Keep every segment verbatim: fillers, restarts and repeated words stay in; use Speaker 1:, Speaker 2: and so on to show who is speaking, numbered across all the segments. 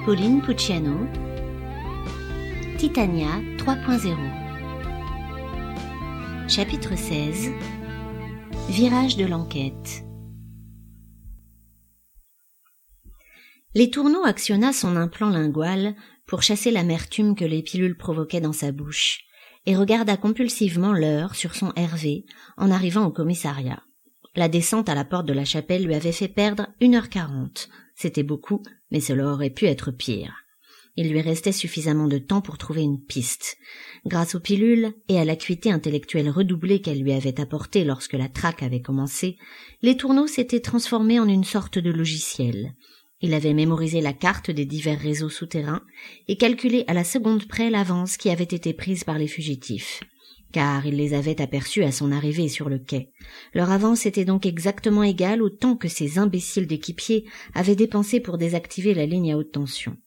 Speaker 1: Pauline Pucciano, Titania trois point zéro. Chapitre seize. Virage de l'enquête. Les Tourneaux actionna son implant lingual pour chasser l'amertume que les pilules provoquaient dans sa bouche, et regarda compulsivement l'heure sur son R V en arrivant au commissariat. La descente à la porte de la chapelle lui avait fait perdre une heure quarante. C'était beaucoup, mais cela aurait pu être pire. Il lui restait suffisamment de temps pour trouver une piste. Grâce aux pilules et à l'acuité intellectuelle redoublée qu'elles lui avaient apportée lorsque la traque avait commencé, les Tourneaux s'étaient transformés en une sorte de logiciel. Il avait mémorisé la carte des divers réseaux souterrains et calculé à la seconde près l'avance qui avait été prise par les fugitifs. Car il les avait aperçus à son arrivée sur le quai. Leur avance était donc exactement égale au temps que ces imbéciles d'équipiers avaient dépensé pour désactiver la ligne à haute tension.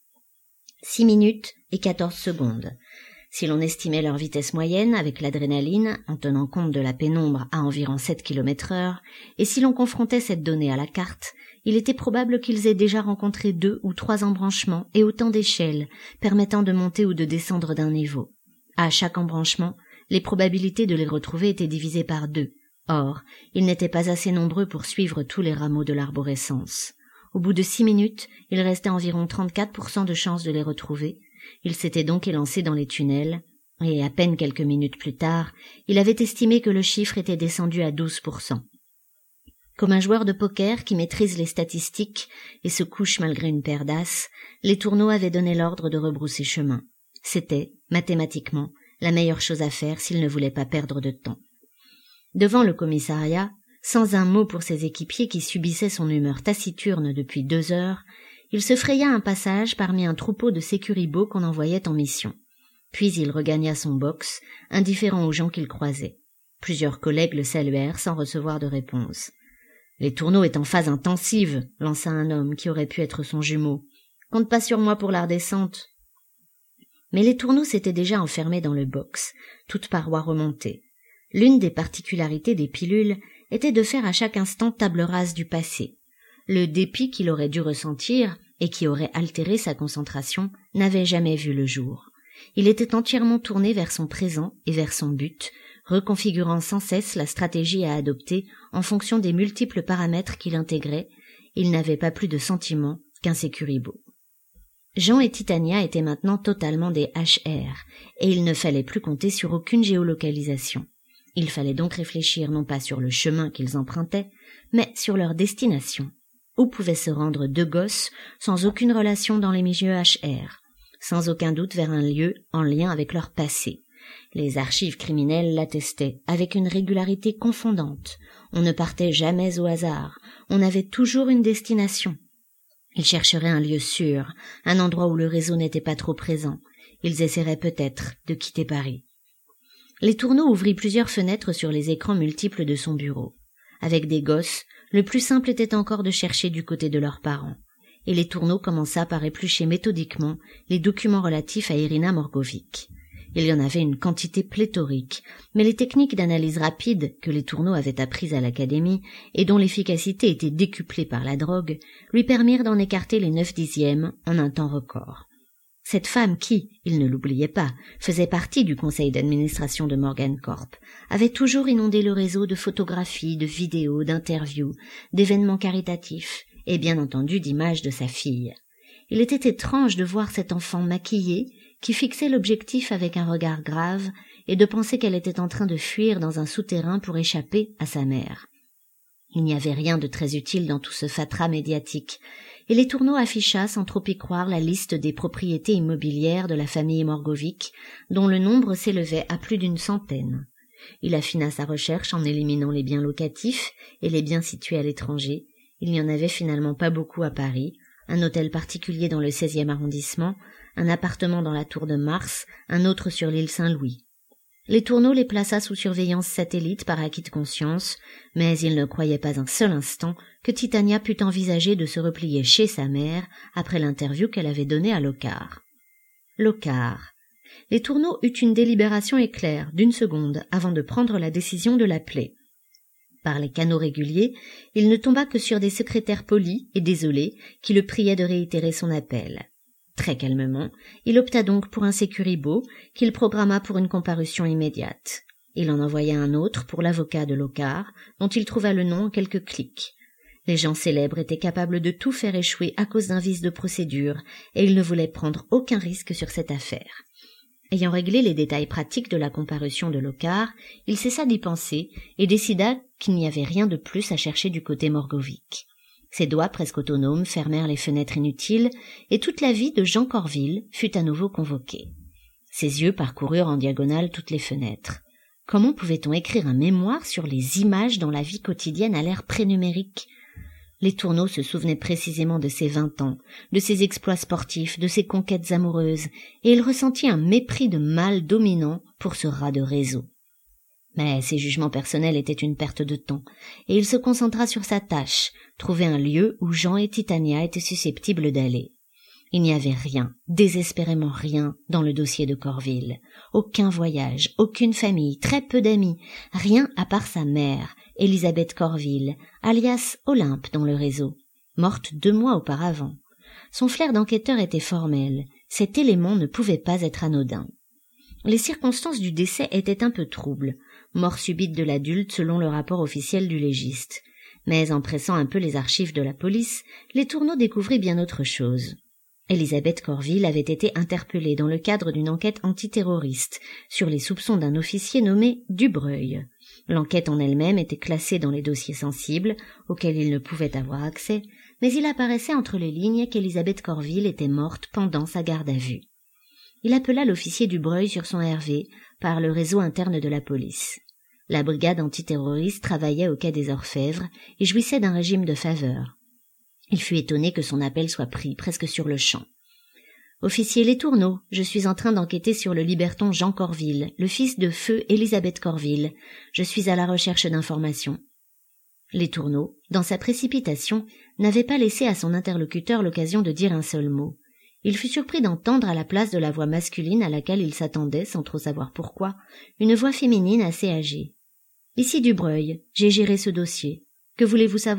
Speaker 1: Six minutes et quatorze secondes. Si l'on estimait leur vitesse moyenne avec l'adrénaline, en tenant compte de la pénombre à environ sept kilomètres heure, et si l'on confrontait cette donnée à la carte, il était probable qu'ils aient déjà rencontré deux ou trois embranchements et autant d'échelles, permettant de monter ou de descendre d'un niveau. À chaque embranchement, les probabilités de les retrouver étaient divisées par deux. Or, ils n'étaient pas assez nombreux pour suivre tous les rameaux de l'arborescence. Au bout de six minutes, il restait environ trente-quatre pour cent de chances de les retrouver. Il s'était donc élancé dans les tunnels, et à peine quelques minutes plus tard, il avait estimé que le chiffre était descendu à douze pour cent. Comme un joueur de poker qui maîtrise les statistiques et se couche malgré une paire d'as, les Tourneaux avaient donné l'ordre de rebrousser chemin. C'était, mathématiquement, la meilleure chose à faire s'il ne voulait pas perdre de temps. Devant le commissariat, sans un mot pour ses équipiers qui subissaient son humeur taciturne depuis deux heures, il se fraya un passage parmi un troupeau de sécuribots qu'on envoyait en mission. Puis il regagna son box, indifférent aux gens qu'il croisait. Plusieurs collègues le saluèrent sans recevoir de réponse. « Les Tourneaux est en phase intensive », lança un homme qui aurait pu être son jumeau. « Compte pas sur moi pour la redescente. » Mais les Tourneaux s'étaient déjà enfermés dans le box, toutes parois remontées. L'une des particularités des pilules était de faire à chaque instant table rase du passé. Le dépit qu'il aurait dû ressentir, et qui aurait altéré sa concentration, n'avait jamais vu le jour. Il était entièrement tourné vers son présent et vers son but, reconfigurant sans cesse la stratégie à adopter en fonction des multiples paramètres qu'il intégrait. Il n'avait pas plus de sentiments qu'un sécuribot. Jean et Titania étaient maintenant totalement des H R, et il ne fallait plus compter sur aucune géolocalisation. Il fallait donc réfléchir non pas sur le chemin qu'ils empruntaient, mais sur leur destination. Où pouvaient se rendre deux gosses sans aucune relation dans les milieux H R, sans aucun doute vers un lieu en lien avec leur passé. Les archives criminelles l'attestaient avec une régularité confondante. On ne partait jamais au hasard, on avait toujours une destination. Ils chercheraient un lieu sûr, un endroit où le réseau n'était pas trop présent. Ils essaieraient peut-être de quitter Paris. Les Tourneaux ouvrit plusieurs fenêtres sur les écrans multiples de son bureau. Avec des gosses, le plus simple était encore de chercher du côté de leurs parents. Et les Tourneaux commença par éplucher méthodiquement les documents relatifs à Irina Morgovic. Il y en avait une quantité pléthorique, mais les techniques d'analyse rapide que les Tourneaux avaient apprises à l'académie et dont l'efficacité était décuplée par la drogue lui permirent d'en écarter les neuf dixièmes en un temps record. Cette femme qui, il ne l'oubliait pas, faisait partie du conseil d'administration de Morgan Corp, avait toujours inondé le réseau de photographies, de vidéos, d'interviews, d'événements caritatifs et bien entendu d'images de sa fille. Il était étrange de voir cet enfant maquillé qui fixait l'objectif avec un regard grave et de penser qu'elle était en train de fuir dans un souterrain pour échapper à sa mère. Il n'y avait rien de très utile dans tout ce fatras médiatique, et les Tourneaux afficha sans trop y croire la liste des propriétés immobilières de la famille Morgovic, dont le nombre s'élevait à plus d'une centaine. Il affina sa recherche en éliminant les biens locatifs et les biens situés à l'étranger. Il n'y en avait finalement pas beaucoup à Paris, un hôtel particulier dans le seizième arrondissement, un appartement dans la tour de Mars, un autre sur l'île Saint-Louis. Les Tourneaux les plaça sous surveillance satellite par acquis de conscience, mais il ne croyait pas un seul instant que Titania pût envisager de se replier chez sa mère après l'interview qu'elle avait donnée à Locard. Locard. Les Tourneaux eut une délibération éclair d'une seconde avant de prendre la décision de l'appeler. Par les canaux réguliers, il ne tomba que sur des secrétaires polis et désolés qui le priaient de réitérer son appel. Très calmement, il opta donc pour un sécuribo qu'il programma pour une comparution immédiate. Il en envoya un autre pour l'avocat de Locquart, dont il trouva le nom en quelques clics. Les gens célèbres étaient capables de tout faire échouer à cause d'un vice de procédure, et il ne voulait prendre aucun risque sur cette affaire. Ayant réglé les détails pratiques de la comparution de Locquart, il cessa d'y penser et décida qu'il n'y avait rien de plus à chercher du côté Morgovic. Ses doigts presque autonomes fermèrent les fenêtres inutiles, et toute la vie de Jean Corville fut à nouveau convoquée. Ses yeux parcoururent en diagonale toutes les fenêtres. Comment pouvait-on écrire un mémoire sur les images dans la vie quotidienne à l'ère prénumérique? Les Tourneaux se souvenaient précisément de ses vingt ans, de ses exploits sportifs, de ses conquêtes amoureuses, et il ressentit un mépris de mâle dominant pour ce rat de réseau. Mais ses jugements personnels étaient une perte de temps, et il se concentra sur sa tâche, trouver un lieu où Jean et Titania étaient susceptibles d'aller. Il n'y avait rien, désespérément rien, dans le dossier de Corville. Aucun voyage, aucune famille, très peu d'amis, rien à part sa mère, Élisabeth Corville, alias Olympe dans le réseau, morte deux mois auparavant. Son flair d'enquêteur était formel, cet élément ne pouvait pas être anodin. Les circonstances du décès étaient un peu troubles, mort subite de l'adulte selon le rapport officiel du légiste. Mais en pressant un peu les archives de la police, les Tourneaux découvrirent bien autre chose. Élisabeth Corville avait été interpellée dans le cadre d'une enquête antiterroriste sur les soupçons d'un officier nommé Dubreuil. L'enquête en elle-même était classée dans les dossiers sensibles, auxquels il ne pouvait avoir accès, mais il apparaissait entre les lignes qu'Élisabeth Corville était morte pendant sa garde à vue. Il appela l'officier Dubreuil sur son R V par le réseau interne de la police. La brigade antiterroriste travaillait au quai des Orfèvres et jouissait d'un régime de faveur. Il fut étonné que son appel soit pris presque sur le champ. « Officier Les Tourneaux, je suis en train d'enquêter sur le liberton Jean Corville, le fils de feu Élisabeth Corville. Je suis à la recherche d'informations. » Les Tourneaux, dans sa précipitation, n'avait pas laissé à son interlocuteur l'occasion de dire un seul mot. Il fut surpris d'entendre à la place de la voix masculine à laquelle il s'attendait, sans trop savoir pourquoi, une voix féminine assez âgée. « Ici Dubreuil, j'ai géré ce dossier. Que voulez-vous savoir ?»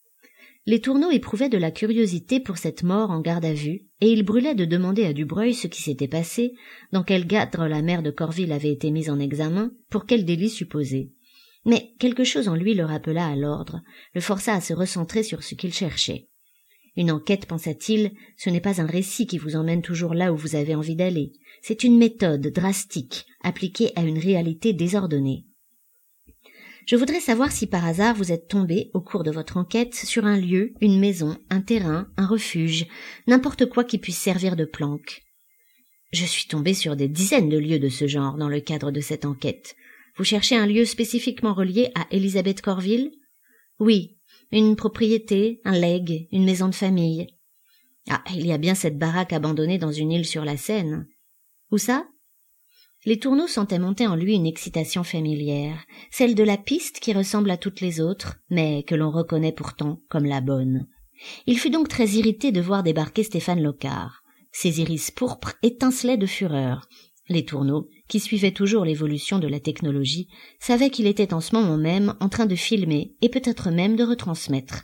Speaker 1: Les Tourneaux éprouvaient de la curiosité pour cette mort en garde à vue, et il brûlait de demander à Dubreuil ce qui s'était passé, dans quel cadre la mère de Corville avait été mise en examen, pour quel délit supposé. Mais quelque chose en lui le rappela à l'ordre, le força à se recentrer sur ce qu'il cherchait. Une enquête, pensa-t-il, ce n'est pas un récit qui vous emmène toujours là où vous avez envie d'aller, c'est une méthode drastique, appliquée à une réalité désordonnée. Je voudrais savoir si par hasard vous êtes tombé, au cours de votre enquête, sur un lieu, une maison, un terrain, un refuge, n'importe quoi qui puisse servir de planque. Je suis tombé sur des dizaines de lieux de ce genre dans le cadre de cette enquête. Vous cherchez un lieu spécifiquement relié à Élisabeth Corville? Oui, une propriété, un legs, une maison de famille. Ah, il y a bien cette baraque abandonnée dans une île sur la Seine. Où ça? Les Tourneaux sentaient monter en lui une excitation familière, celle de la piste qui ressemble à toutes les autres, mais que l'on reconnaît pourtant comme la bonne. Il fut donc très irrité de voir débarquer Stéphane Locquart. Ses iris pourpres étincelaient de fureur. Les Tourneaux, qui suivaient toujours l'évolution de la technologie, savaient qu'il était en ce moment même en train de filmer et peut-être même de retransmettre.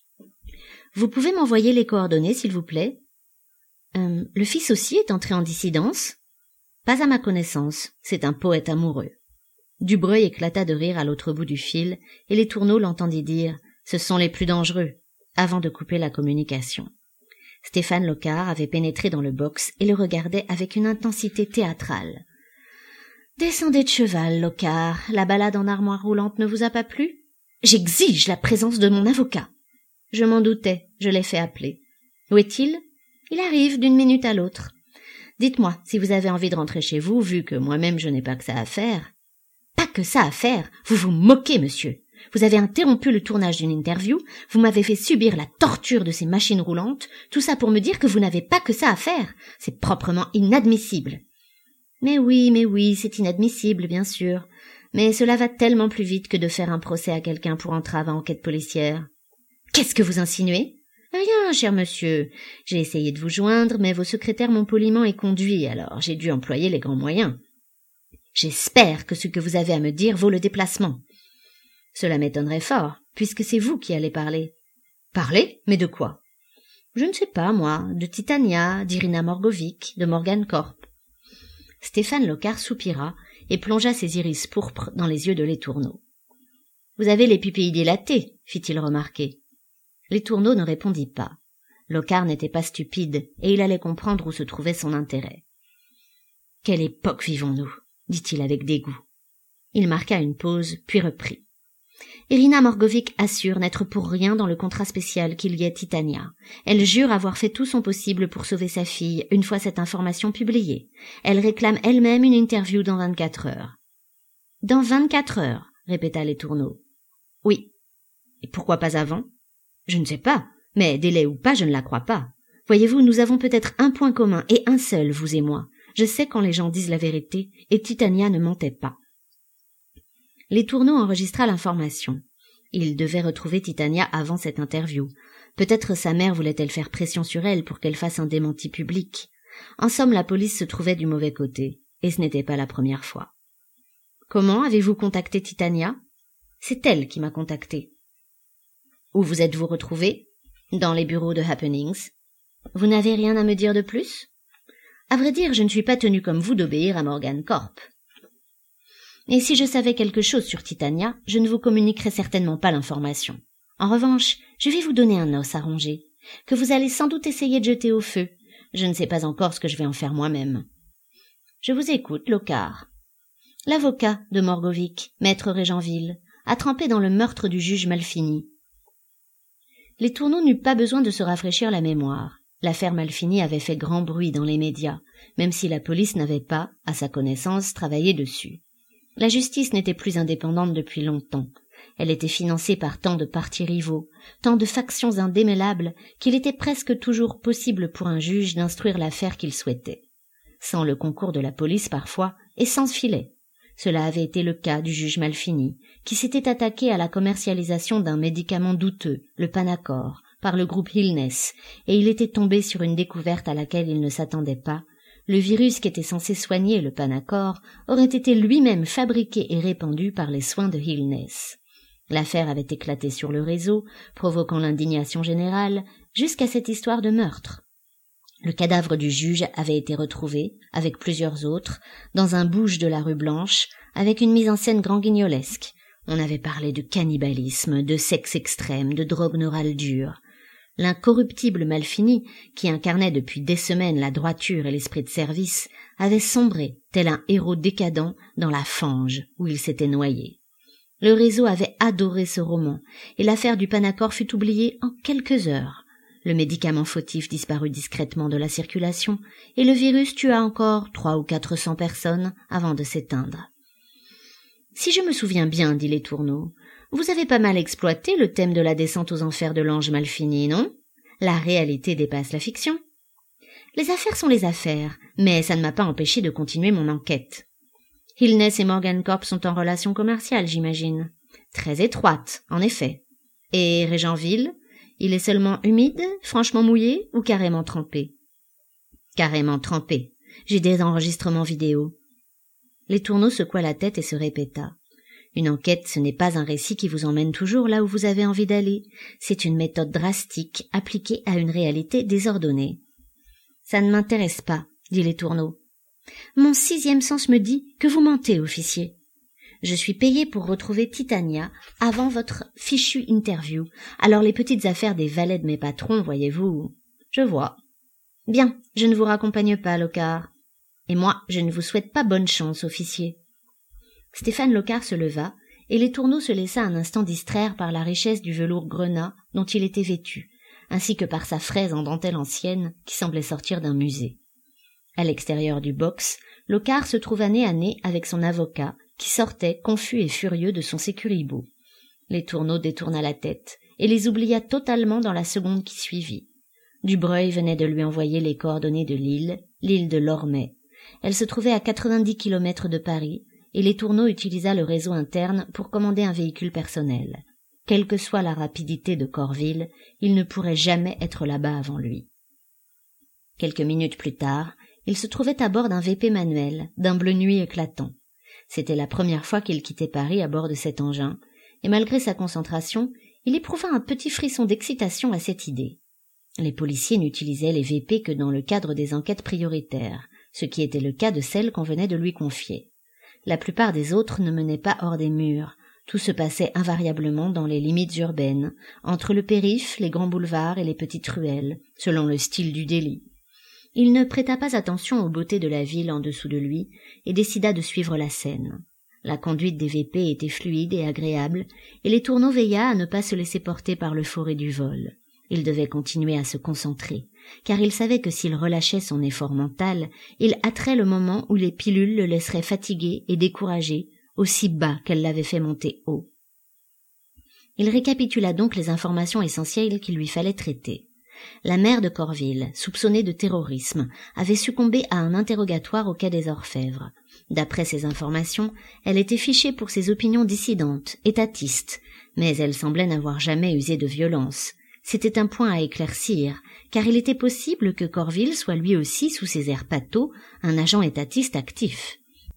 Speaker 1: « Vous pouvez m'envoyer les coordonnées, s'il vous plaît ?»« Euh, le fils aussi est entré en dissidence ?»« Pas à ma connaissance, c'est un poète amoureux. » Dubreuil éclata de rire à l'autre bout du fil, et les Tourneaux l'entendit dire « Ce sont les plus dangereux » avant de couper la communication. Stéphane Locquart avait pénétré dans le box et le regardait avec une intensité théâtrale. « Descendez de cheval, Locquart, la balade en armoire roulante ne vous a pas plu? J'exige la présence de mon avocat. » Je m'en doutais, je l'ai fait appeler. Où est-il? Il arrive d'une minute à l'autre. Dites-moi, si vous avez envie de rentrer chez vous, vu que moi-même je n'ai pas que ça à faire. Pas que ça à faire? Vous vous moquez, monsieur. Vous avez interrompu le tournage d'une interview, vous m'avez fait subir la torture de ces machines roulantes, tout ça pour me dire que vous n'avez pas que ça à faire. C'est proprement inadmissible. Mais oui, mais oui, c'est inadmissible, bien sûr. Mais cela va tellement plus vite que de faire un procès à quelqu'un pour entrave à enquête policière. Qu'est-ce que vous insinuez? Rien, cher monsieur. J'ai essayé de vous joindre, mais vos secrétaires m'ont poliment éconduit, alors j'ai dû employer les grands moyens. J'espère que ce que vous avez à me dire vaut le déplacement. Cela m'étonnerait fort, puisque c'est vous qui allez parler. Parler? Mais de quoi? Je ne sais pas, moi, de Titania, d'Irina Morgovic, de Morgan Corp. Stéphane Locard soupira et plongea ses iris pourpres dans les yeux de Letourneau. « Vous avez les pupilles dilatées, fit-il remarquer. Letourneau ne répondit pas. Locard n'était pas stupide et il allait comprendre où se trouvait son intérêt. « Quelle époque vivons-nous » dit-il avec dégoût. Il marqua une pause, puis reprit. Irina Morgovic assure n'être pour rien dans le contrat spécial qui liait Titania. Elle jure avoir fait tout son possible pour sauver sa fille une fois cette information publiée. Elle réclame elle-même une interview dans vingt-quatre heures. « Dans vingt-quatre heures » répéta Letourneau. « Oui. Et pourquoi pas avant ? Je ne sais pas, mais délai ou pas, je ne la crois pas. Voyez-vous, nous avons peut-être un point commun, et un seul, vous et moi. Je sais quand les gens disent la vérité, et Titania ne mentait pas. » Letourneau enregistra l'information. Il devait retrouver Titania avant cette interview. Peut-être sa mère voulait-elle faire pression sur elle pour qu'elle fasse un démenti public. En somme, la police se trouvait du mauvais côté, et ce n'était pas la première fois. « Comment avez-vous contacté Titania ? » ?»« C'est elle qui m'a contacté. »« Où vous êtes-vous retrouvé ? » ?»« Dans les bureaux de Happenings. »« Vous n'avez rien à me dire de plus ? » ?»« À vrai dire, je ne suis pas tenu comme vous d'obéir à Morgan Corp. » Et si je savais quelque chose sur Titania, je ne vous communiquerais certainement pas l'information. En revanche, je vais vous donner un os à ronger, que vous allez sans doute essayer de jeter au feu. Je ne sais pas encore ce que je vais en faire moi-même. Je vous écoute, Locard. L'avocat de Morgovic, maître Régenville, a trempé dans le meurtre du juge Malfini. Letourneau n'eut pas besoin de se rafraîchir la mémoire. L'affaire Malfini avait fait grand bruit dans les médias, même si la police n'avait pas, à sa connaissance, travaillé dessus. La justice n'était plus indépendante depuis longtemps. Elle était financée par tant de partis rivaux, tant de factions indémêlables, qu'il était presque toujours possible pour un juge d'instruire l'affaire qu'il souhaitait. Sans le concours de la police parfois, et sans filet. Cela avait été le cas du juge Malfini, qui s'était attaqué à la commercialisation d'un médicament douteux, le Panacor, par le groupe Hillness, et il était tombé sur une découverte à laquelle il ne s'attendait pas. Le virus qui était censé soigner le Panacor aurait été lui-même fabriqué et répandu par les soins de Hillness. L'affaire avait éclaté sur le réseau, provoquant l'indignation générale, jusqu'à cette histoire de meurtre. Le cadavre du juge avait été retrouvé, avec plusieurs autres, dans un bouge de la rue Blanche, avec une mise en scène grand-guignolesque. On avait parlé de cannibalisme, de sexe extrême, de drogue neurale dure. L'incorruptible Malfini, qui incarnait depuis des semaines la droiture et l'esprit de service, avait sombré, tel un héros décadent, dans la fange où il s'était noyé. Le réseau avait adoré ce roman, et l'affaire du Panacor fut oubliée en quelques heures. Le médicament fautif disparut discrètement de la circulation, et le virus tua encore trois ou quatre cents personnes avant de s'éteindre. « Si je me souviens bien, dit Letourneau, vous avez pas mal exploité le thème de la descente aux enfers de l'ange Malfini, non ? La réalité dépasse la fiction. Les affaires sont les affaires, mais ça ne m'a pas empêché de continuer mon enquête. Hillness et Morgan Corp sont en relation commerciale, j'imagine. Très étroite, en effet. Et Régenville, il est seulement humide, franchement mouillé ou carrément trempé ? Carrément trempé. J'ai des enregistrements vidéo. Letourneau secoua la tête et se répéta. Une enquête, ce n'est pas un récit qui vous emmène toujours là où vous avez envie d'aller. C'est une méthode drastique, appliquée à une réalité désordonnée. Ça ne m'intéresse pas, dit Letourneau. Mon sixième sens me dit que vous mentez, officier. Je suis payé pour retrouver Titania avant votre fichue interview. Alors les petites affaires des valets de mes patrons, voyez-vous, je vois. Bien, je ne vous raccompagne pas, Locard. Et moi, je ne vous souhaite pas bonne chance, officier. Stéphane Locard se leva, et Letourneau se laissa un instant distraire par la richesse du velours grenat dont il était vêtu, ainsi que par sa fraise en dentelle ancienne qui semblait sortir d'un musée. À l'extérieur du box, Locard se trouva nez à nez avec son avocat, qui sortait, confus et furieux, de son sécuribo. Letourneau détourna la tête, et les oublia totalement dans la seconde qui suivit. Dubreuil venait de lui envoyer les coordonnées de l'île, l'île de Lormay. Elle se trouvait à quatre-vingt-dix kilomètres de Paris, et Letourneau utilisa le réseau interne pour commander un véhicule personnel. Quelle que soit la rapidité de Corville, il ne pourrait jamais être là-bas avant lui. Quelques minutes plus tard, il se trouvait à bord d'un V P manuel, d'un bleu nuit éclatant. C'était la première fois qu'il quittait Paris à bord de cet engin, et malgré sa concentration, il éprouva un petit frisson d'excitation à cette idée. Les policiers n'utilisaient les V P que dans le cadre des enquêtes prioritaires, ce qui était le cas de celle qu'on venait de lui confier. La plupart des autres ne menaient pas hors des murs. Tout se passait invariablement dans les limites urbaines, entre le périph', les grands boulevards et les petites ruelles, selon le style du délit. Il ne prêta pas attention aux beautés de la ville en dessous de lui et décida de suivre la scène. La conduite des V P était fluide et agréable, et les Tourneaux veilla à ne pas se laisser porter par l'euphorie du vol. Il devait continuer à se concentrer, car il savait que s'il relâchait son effort mental, il hâterait le moment où les pilules le laisseraient fatigué et découragé, aussi bas qu'elles l'avaient fait monter haut. Il récapitula donc les informations essentielles qu'il lui fallait traiter. La mère de Corville, soupçonnée de terrorisme, avait succombé à un interrogatoire au quai des Orfèvres. D'après ces informations, elle était fichée pour ses opinions dissidentes, étatistes, mais elle semblait n'avoir jamais usé de violence. C'était un point à éclaircir, car il était possible que Corville soit lui aussi, sous ses airs pâteaux, un agent étatiste actif.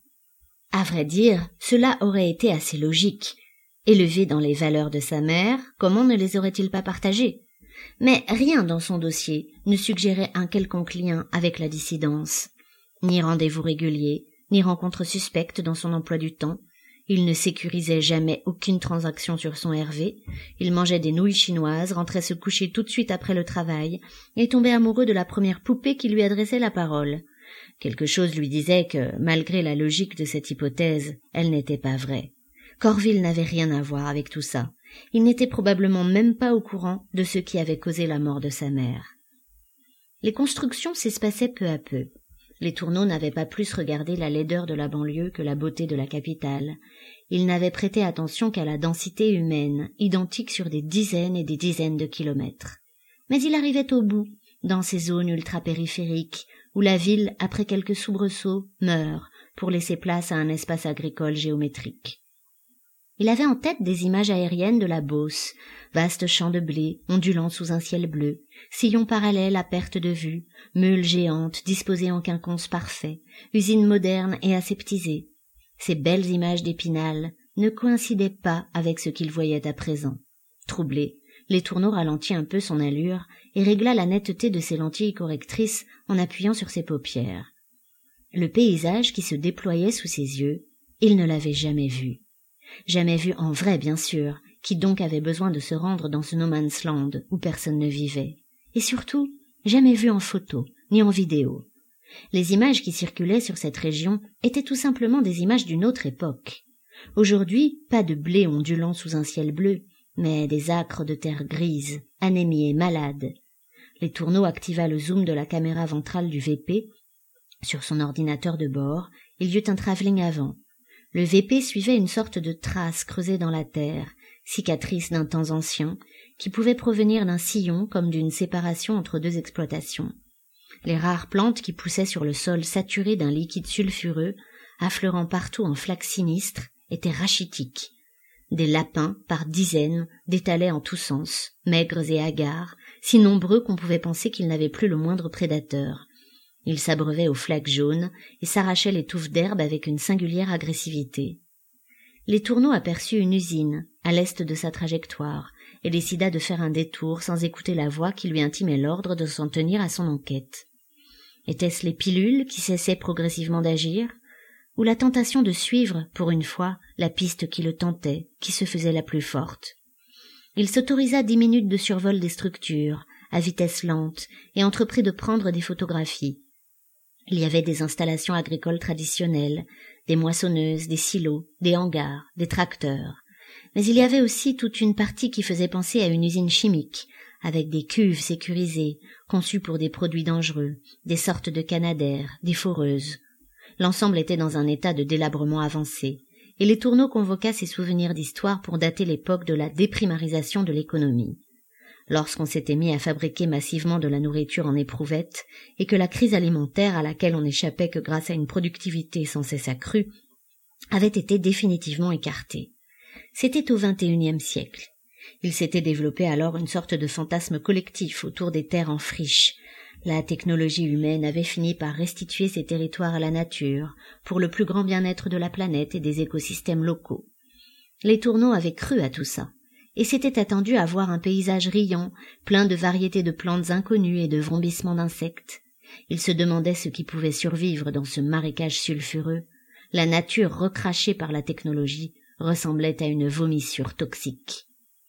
Speaker 1: À vrai dire, cela aurait été assez logique. Élevé dans les valeurs de sa mère, comment ne les aurait-il pas partagées? Mais rien dans son dossier ne suggérait un quelconque lien avec la dissidence. Ni rendez-vous régulier, ni rencontre suspecte dans son emploi du temps. Il ne sécurisait jamais aucune transaction sur son R V. Il mangeait des nouilles chinoises, rentrait se coucher tout de suite après le travail, et tombait amoureux de la première poupée qui lui adressait la parole. Quelque chose lui disait que, malgré la logique de cette hypothèse, elle n'était pas vraie. Corville n'avait rien à voir avec tout ça. Il n'était probablement même pas au courant de ce qui avait causé la mort de sa mère. Les constructions s'espaçaient peu à peu. Les Tourneaux n'avaient pas plus regardé la laideur de la banlieue que la beauté de la capitale. Ils n'avaient prêté attention qu'à la densité humaine, identique sur des dizaines et des dizaines de kilomètres. Mais il arrivait au bout, dans ces zones ultra-périphériques, où la ville, après quelques soubresauts, meurt pour laisser place à un espace agricole géométrique. Il avait en tête des images aériennes de la Beauce, vastes champs de blé, ondulant sous un ciel bleu, sillons parallèles à perte de vue, meules géantes disposées en quinconce parfait, usines modernes et aseptisées. Ces belles images d'Épinal ne coïncidaient pas avec ce qu'il voyait à présent. Troublé, Les Tourneaux ralentit un peu son allure et régla la netteté de ses lentilles correctrices en appuyant sur ses paupières. Le paysage qui se déployait sous ses yeux, il ne l'avait jamais vu. Jamais vu en vrai, bien sûr, qui donc avait besoin de se rendre dans ce no man's land où personne ne vivait. Et surtout, jamais vu en photo, ni en vidéo. Les images qui circulaient sur cette région étaient tout simplement des images d'une autre époque. Aujourd'hui, pas de blé ondulant sous un ciel bleu, mais des acres de terre grise, anémiés, malades. Les Tourneaux activa le zoom de la caméra ventrale du V P. Sur son ordinateur de bord, il y eut un travelling avant. Le V P suivait une sorte de trace creusée dans la terre, cicatrice d'un temps ancien, qui pouvait provenir d'un sillon comme d'une séparation entre deux exploitations. Les rares plantes qui poussaient sur le sol saturé d'un liquide sulfureux, affleurant partout en flaques sinistres, étaient rachitiques. Des lapins, par dizaines, détalaient en tous sens, maigres et hagards, si nombreux qu'on pouvait penser qu'ils n'avaient plus le moindre prédateur. Ils s'abreuvaient aux flaques jaunes et s'arrachaient les touffes d'herbe avec une singulière agressivité. Les Tourneaux aperçut une usine, à l'est de sa trajectoire, et décida de faire un détour sans écouter la voix qui lui intimait l'ordre de s'en tenir à son enquête. Était-ce les pilules qui cessaient progressivement d'agir, ou la tentation de suivre, pour une fois, la piste qui le tentait, qui se faisait la plus forte? Il s'autorisa dix minutes de survol des structures, à vitesse lente, et entreprit de prendre des photographies. Il y avait des installations agricoles traditionnelles, des moissonneuses, des silos, des hangars, des tracteurs. Mais il y avait aussi toute une partie qui faisait penser à une usine chimique, avec des cuves sécurisées, conçues pour des produits dangereux, des sortes de canadaires, des foreuses. L'ensemble était dans un état de délabrement avancé, et les Tourneaux convoqua ses souvenirs d'histoire pour dater l'époque de la déprimarisation de l'économie. Lorsqu'on s'était mis à fabriquer massivement de la nourriture en éprouvette, et que la crise alimentaire à laquelle on n'échappait que grâce à une productivité sans cesse accrue, avait été définitivement écartée. C'était au vingt et unième siècle. Il s'était développé alors une sorte de fantasme collectif autour des terres en friche. La technologie humaine avait fini par restituer ces territoires à la nature, pour le plus grand bien-être de la planète et des écosystèmes locaux. Les Tourneaux avaient cru à tout ça. et s'était attendu à voir un paysage riant, plein de variétés de plantes inconnues et de vrombissements d'insectes. Il se demandait ce qui pouvait survivre dans ce marécage sulfureux. La nature recrachée par la technologie ressemblait à une vomissure toxique.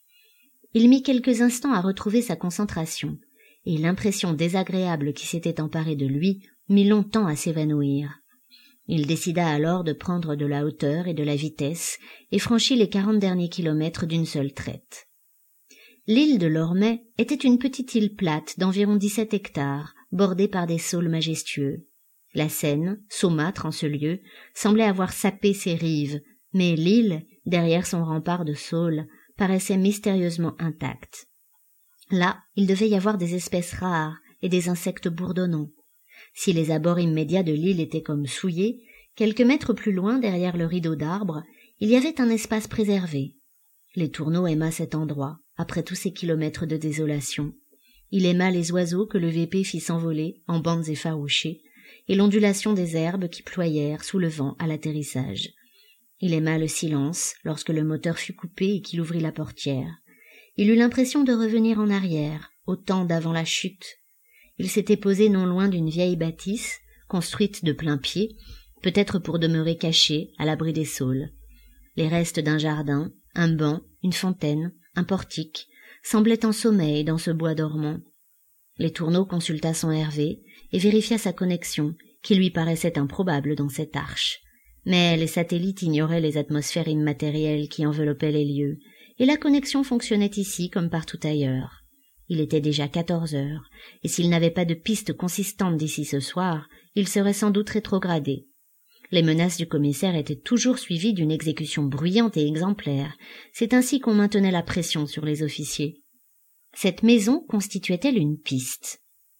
Speaker 1: Il mit quelques instants à retrouver sa concentration, et l'impression désagréable qui s'était emparée de lui mit longtemps à s'évanouir. Il décida alors de prendre de la hauteur et de la vitesse et franchit les quarante derniers kilomètres d'une seule traite. L'île de Lormais était une petite île plate d'environ dix-sept hectares, bordée par des saules majestueux. La Seine, saumâtre en ce lieu, semblait avoir sapé ses rives, mais l'île, derrière son rempart de saules, paraissait mystérieusement intacte. Là, il devait y avoir des espèces rares et des insectes bourdonnants. Si les abords immédiats de l'île étaient comme souillés, quelques mètres plus loin, derrière le rideau d'arbres, il y avait un espace préservé. Les Tourneaux aima cet endroit, après tous ces kilomètres de désolation. Il aima les oiseaux que le V P fit s'envoler en bandes effarouchées, et l'ondulation des herbes qui ployèrent sous le vent à l'atterrissage. Il aima le silence lorsque le moteur fut coupé et qu'il ouvrit la portière. Il eut l'impression de revenir en arrière, au temps d'avant la chute. Il s'était posé non loin d'une vieille bâtisse, construite de plain-pied, peut-être pour demeurer caché, à l'abri des saules. Les restes d'un jardin, un banc, une fontaine, un portique, semblaient en sommeil dans ce bois dormant. Les Tourneaux consulta son Hervé et vérifia sa connexion, qui lui paraissait improbable dans cette arche. Mais les satellites ignoraient les atmosphères immatérielles qui enveloppaient les lieux, et la connexion fonctionnait ici comme partout ailleurs. Il était déjà quatorze heures, et s'il n'avait pas de piste consistante d'ici ce soir, il serait sans doute rétrogradé. Les menaces du commissaire étaient toujours suivies d'une exécution bruyante et exemplaire. C'est ainsi qu'on maintenait la pression sur les officiers. Cette maison constituait-elle une piste?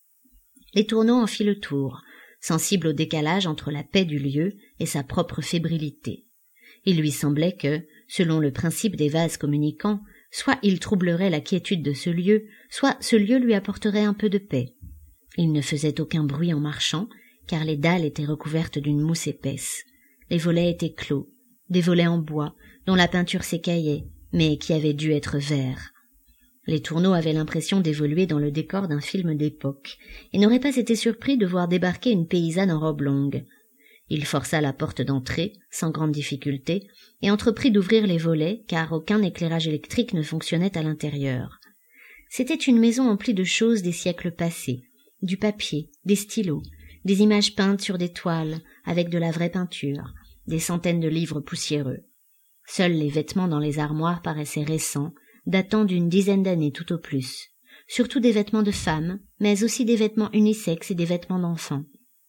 Speaker 1: Les Tourneaux en fit le tour, sensible au décalage entre la paix du lieu et sa propre fébrilité. Il lui semblait que, selon le principe des vases communicants, soit il troublerait la quiétude de ce lieu, soit ce lieu lui apporterait un peu de paix. Il ne faisait aucun bruit en marchant, car les dalles étaient recouvertes d'une mousse épaisse. Les volets étaient clos, des volets en bois, dont la peinture s'écaillait, mais qui avaient dû être verts. Les Tourneaux avaient l'impression d'évoluer dans le décor d'un film d'époque, et n'auraient pas été surpris de voir débarquer une paysanne en robe longue. Il força la porte d'entrée, sans grande difficulté, et entreprit d'ouvrir les volets, car aucun éclairage électrique ne fonctionnait à l'intérieur. C'était une maison emplie de choses des siècles passés, du papier, des stylos, des images peintes sur des toiles, avec de la vraie peinture, des centaines de livres poussiéreux. Seuls les vêtements dans les armoires paraissaient récents, datant d'une dizaine d'années tout au plus. Surtout des vêtements de femmes, mais aussi des vêtements unisexes et des vêtements d'enfants.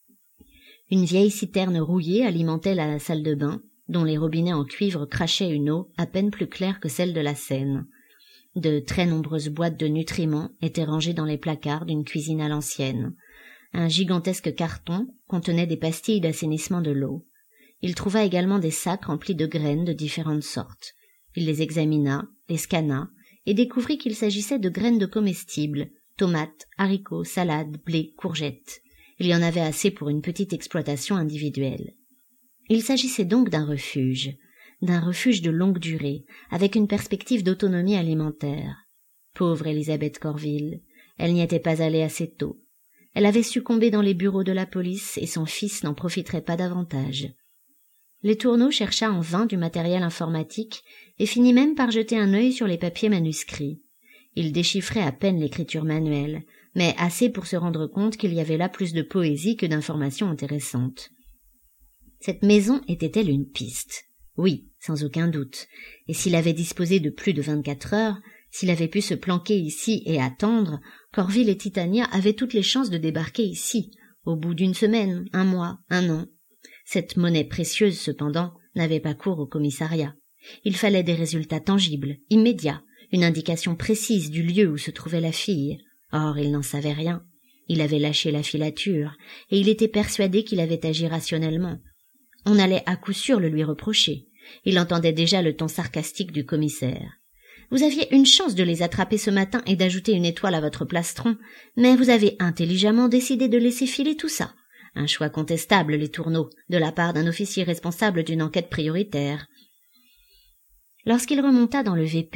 Speaker 1: Une vieille citerne rouillée alimentait la salle de bain, dont les robinets en cuivre crachaient une eau à peine plus claire que celle de la Seine. De très nombreuses boîtes de nutriments étaient rangées dans les placards d'une cuisine à l'ancienne. Un gigantesque carton contenait des pastilles d'assainissement de l'eau. Il trouva également des sacs remplis de graines de différentes sortes. Il les examina, les scanna, et découvrit qu'il s'agissait de graines de comestibles, tomates, haricots, salades, blé, courgettes. Il y en avait assez pour une petite exploitation individuelle. Il s'agissait donc d'un refuge, d'un refuge de longue durée, avec une perspective d'autonomie alimentaire. Pauvre Élisabeth Corville, elle n'y était pas allée assez tôt. Elle avait succombé dans les bureaux de la police et son fils n'en profiterait pas davantage. Les Tourneaux chercha en vain du matériel informatique et finit même par jeter un œil sur les papiers manuscrits. Il déchiffrait à peine l'écriture manuelle, mais assez pour se rendre compte qu'il y avait là plus de poésie que d'informations intéressantes. Cette maison était-elle une piste? Oui, sans aucun doute, et s'il avait disposé de plus de vingt-quatre heures, s'il avait pu se planquer ici et attendre, Corville et Titania avaient toutes les chances de débarquer ici, au bout d'une semaine, un mois, un an. Cette monnaie précieuse, cependant, n'avait pas cours au commissariat. Il fallait des résultats tangibles, immédiats, une indication précise du lieu où se trouvait la fille. Or, il n'en savait rien. Il avait lâché la filature, et il était persuadé qu'il avait agi rationnellement. On allait à coup sûr le lui reprocher. Il entendait déjà le ton sarcastique du commissaire. Vous aviez une chance de les attraper ce matin et d'ajouter une étoile à votre plastron, mais vous avez intelligemment décidé de laisser filer tout ça. Un choix contestable, les Tourneaux, de la part d'un officier responsable d'une enquête prioritaire. Lorsqu'il remonta dans le V P,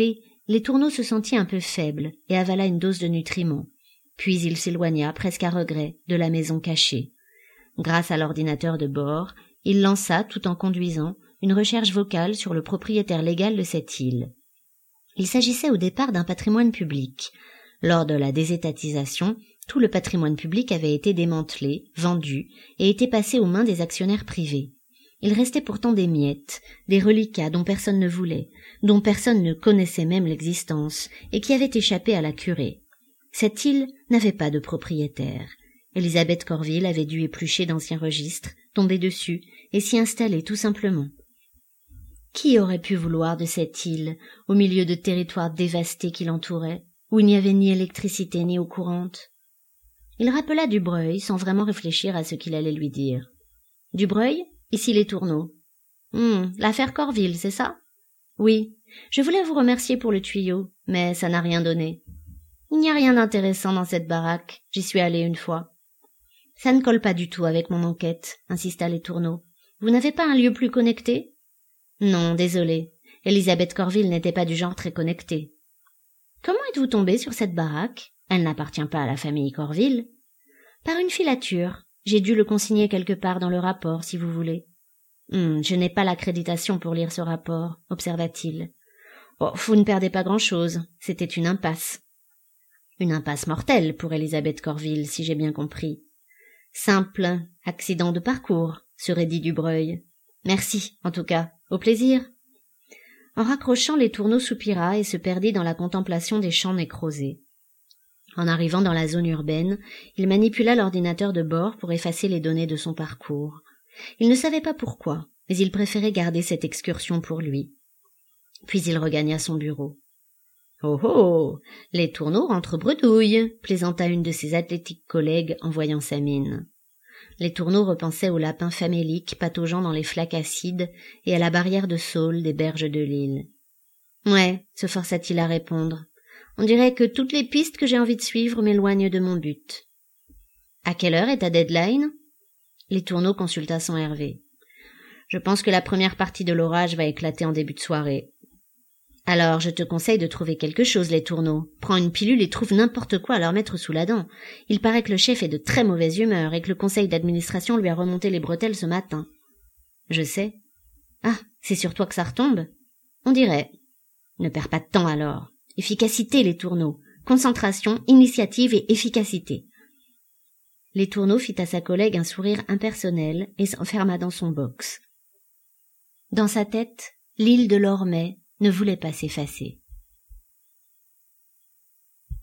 Speaker 1: Les Tourneaux se sentit un peu faible et avala une dose de nutriments. Puis il s'éloigna, presque à regret, de la maison cachée. Grâce à l'ordinateur de bord, il lança, tout en conduisant, une recherche vocale sur le propriétaire légal de cette île. Il s'agissait au départ d'un patrimoine public. Lors de la désétatisation, tout le patrimoine public avait été démantelé, vendu, et était passé aux mains des actionnaires privés. Il restait pourtant des miettes, des reliquats dont personne ne voulait, dont personne ne connaissait même l'existence, et qui avaient échappé à la curée. Cette île n'avait pas de propriétaire. Elisabeth Corville avait dû éplucher d'anciens registres, tomber dessus, et s'y installer tout simplement. Qui aurait pu vouloir de cette île, au milieu de territoires dévastés qui l'entouraient, où il n'y avait ni électricité ni eau courante? Il rappela Dubreuil, sans vraiment réfléchir à ce qu'il allait lui dire. « Dubreuil, ici les Tourneaux. Hum, l'affaire Corville, c'est ça? Oui, je voulais vous remercier pour le tuyau, mais ça n'a rien donné. Il n'y a rien d'intéressant dans cette baraque, j'y suis allé une fois. Ça ne colle pas du tout avec mon enquête, insista les Tourneaux. Vous n'avez pas un lieu plus connecté? Non, désolé. Elisabeth Corville n'était pas du genre très connectée. Comment êtes-vous tombé sur cette baraque? Elle n'appartient pas à la famille Corville. Par une filature. J'ai dû le consigner quelque part dans le rapport, si vous voulez. Hum, je n'ai pas l'accréditation pour lire ce rapport, observa-t-il. Oh, vous ne perdez pas grand-chose. C'était une impasse. Une impasse mortelle pour Elisabeth Corville, si j'ai bien compris. Simple accident de parcours, serait dit Dubreuil. Merci, en tout cas. Au plaisir. En raccrochant, les Tourneaux soupira et se perdit dans la contemplation des champs nécrosés. En arrivant dans la zone urbaine, il manipula l'ordinateur de bord pour effacer les données de son parcours. Il ne savait pas pourquoi, mais il préférait garder cette excursion pour lui. Puis il regagna son bureau. « Oh oh, les Tourneaux rentrent bredouille !» plaisanta une de ses athlétiques collègues en voyant sa mine. Les Tourneaux repensaient aux lapins faméliques pataugeant dans les flaques acides et à la barrière de saule des berges de l'île. « Ouais, » se força-t-il à répondre. « On dirait que toutes les pistes que j'ai envie de suivre m'éloignent de mon but. »« À quelle heure est ta deadline ?» Les Tourneaux consulta son Hervé. « Je pense que la première partie de l'orage va éclater en début de soirée. »« Alors, je te conseille de trouver quelque chose, les Tourneaux. Prends une pilule et trouve n'importe quoi à leur mettre sous la dent. Il paraît que le chef est de très mauvaise humeur et que le conseil d'administration lui a remonté les bretelles ce matin. »« Je sais. »« Ah, c'est sur toi que ça retombe ?»« On dirait. »« Ne perds pas de temps alors. Efficacité, les Tourneaux. Concentration, initiative et efficacité. » Les Tourneaux fit à sa collègue un sourire impersonnel et s'enferma dans son box. Dans sa tête, l'île de l'Ormet ne voulait pas s'effacer.